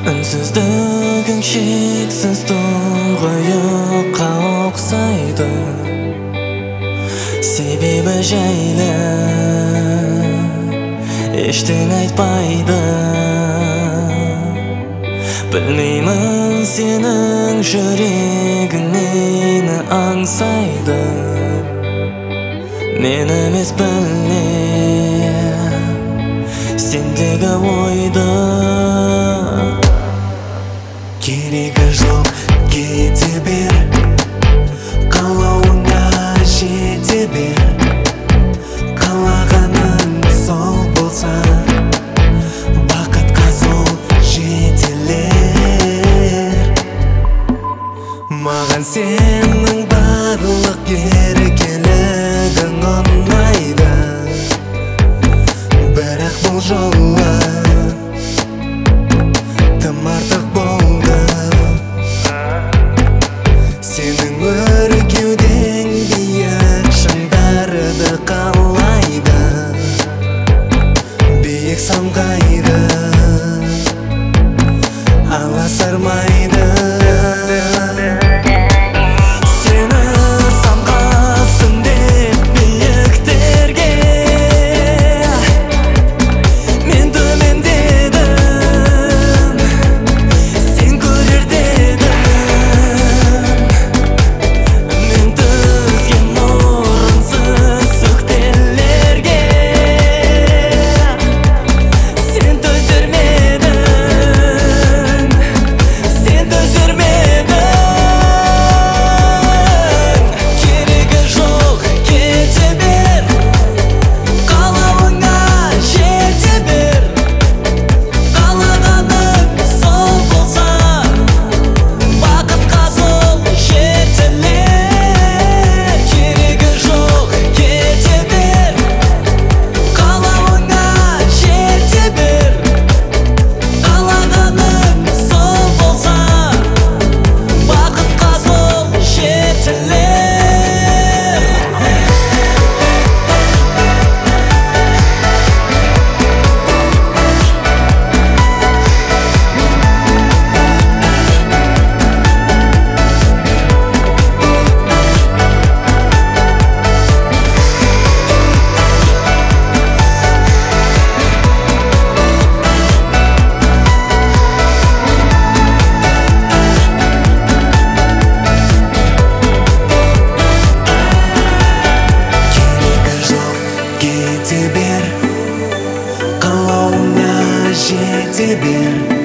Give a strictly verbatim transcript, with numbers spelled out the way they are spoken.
Ünsüzlüğün şeksiz тұңғиыққа ұқсайды. Себебі жайлы ештеңе айтпайды. Білмеймін сенің жүрегің нені аңсайды. Мен емес білем сендегі ойды. Керегі жоқ кете бер, қалауыңа жете бер. Қалағаның сол болса, бақытқа сол жетелер. Маған сенің барлық еркелігің ұнайды, бірақ бұл жолы тым артық болды. Сенің өр кеудең биік шыңдарды қалайды, биік самғайды, аласармайды. Қалауыңа жете бер.